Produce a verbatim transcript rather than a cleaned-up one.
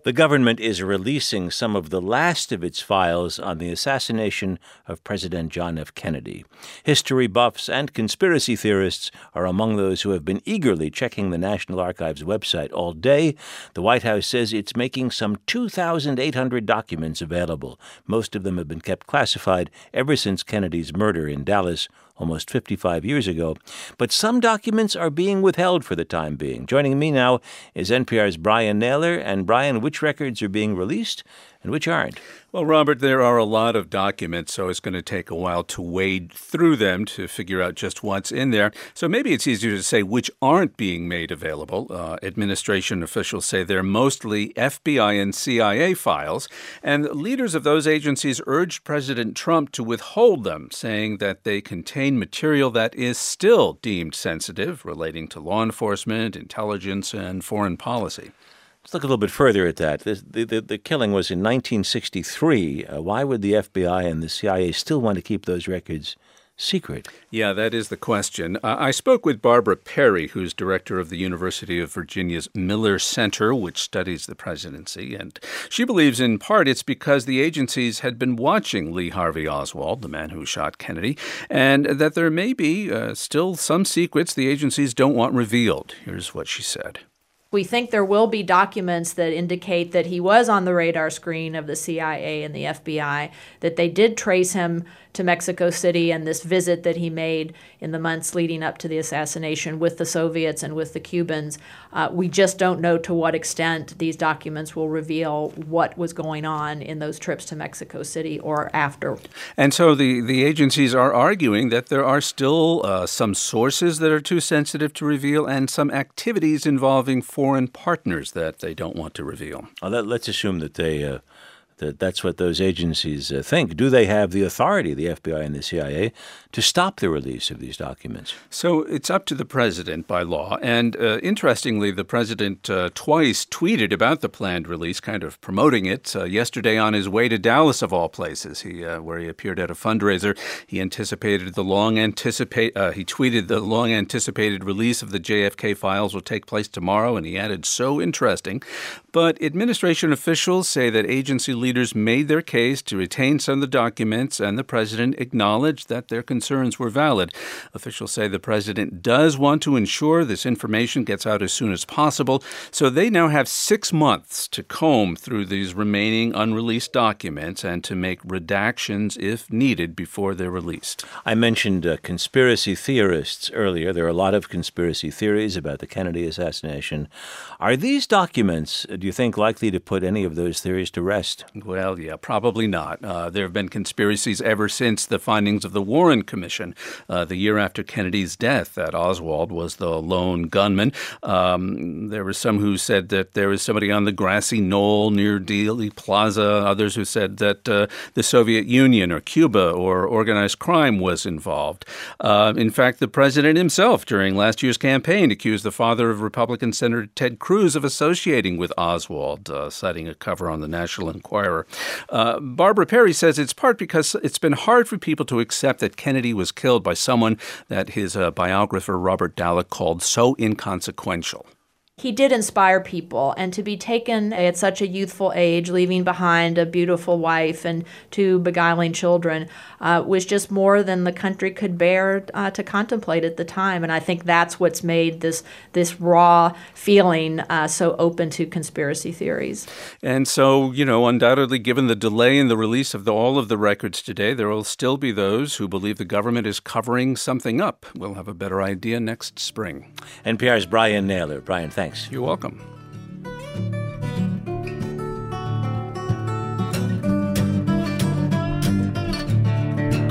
The government is releasing some of the last of its files on the assassination of President John F. Kennedy. History buffs and conspiracy theorists are among those who have been eagerly checking the National Archives website all day. The White House says it's making some two thousand eight hundred documents available. Most of them have been kept classified ever since Kennedy's murder in Dallas almost fifty-five years ago. But some documents are being withheld for the time being. Joining me now is N P R's Brian Naylor. And Brian, which records are being released and which aren't? Well, Robert, there are a lot of documents, so it's going to take a while to wade through them to figure out just what's in there. So maybe it's easier to say which aren't being made available. Uh, administration officials say they're mostly F B I and C I A files, and leaders of those agencies urged President Trump to withhold them, saying that they contain material that is still deemed sensitive, relating to law enforcement, intelligence, and foreign policy. Let's look a little bit further at that. The, the, the killing was in nineteen sixty-three. Uh, why would the F B I and the C I A still want to keep those records secret? Yeah, that is the question. Uh, I spoke with Barbara Perry, who's director of the University of Virginia's Miller Center, which studies the presidency. And she believes in part it's because the agencies had been watching Lee Harvey Oswald, the man who shot Kennedy, and that there may be uh, still some secrets the agencies don't want revealed. Here's what she said. We think there will be documents that indicate that he was on the radar screen of the C I A and the F B I, that they did trace him to Mexico City and this visit that he made in the months leading up to the assassination with the Soviets and with the Cubans. Uh, we just don't know to what extent these documents will reveal what was going on in those trips to Mexico City or after. And so the, the agencies are arguing that there are still uh, some sources that are too sensitive to reveal and some activities involving foreign partners that they don't want to reveal. Well, let, let's assume that they uh, that that's what those agencies uh, think. Do they have the authority, the F B I and the C I A, to stop the release of these documents? So it's up to the president by law. And uh, interestingly, the president uh, twice tweeted about the planned release, kind of promoting it. Uh, yesterday on his way to Dallas, of all places, he uh, where he appeared at a fundraiser, he anticipated the long anticipate. Uh, he tweeted the long anticipated release of the J F K files will take place tomorrow, and he added, "So interesting." But administration officials say that agency leaders made their case to retain some of the documents, and the president acknowledged that their concerns were valid. Officials say the president does want to ensure this information gets out as soon as possible, so they now have six months to comb through these remaining unreleased documents and to make redactions if needed before they're released. I mentioned uh, conspiracy theorists earlier. There are a lot of conspiracy theories about the Kennedy assassination. Are these documents, do you think, likely to put any of those theories to rest? Well, yeah, probably not. Uh, there have been conspiracies ever since the findings of the Warren Commission, uh, the year after Kennedy's death, that Oswald was the lone gunman. Um, there were some who said that there was somebody on the grassy knoll near Dealey Plaza, others who said that uh, the Soviet Union or Cuba or organized crime was involved. Uh, in fact, the president himself, during last year's campaign, accused the father of Republican Senator Ted Cruz of associating with Oswald, uh, citing a cover on the National Enquirer. Uh, Barbara Perry says it's part because it's been hard for people to accept that Kennedy was killed by someone that his uh, biographer Robert Dallek called so inconsequential. He did inspire people, and to be taken at such a youthful age, leaving behind a beautiful wife and two beguiling children, uh, was just more than the country could bear uh, to contemplate at the time. And I think that's what's made this this raw feeling uh, so open to conspiracy theories. And so, you know, undoubtedly, given the delay in the release of the, all of the records today, there will still be those who believe the government is covering something up. We'll have a better idea next spring. N P R's Brian Naylor. Brian, thanks. You're welcome.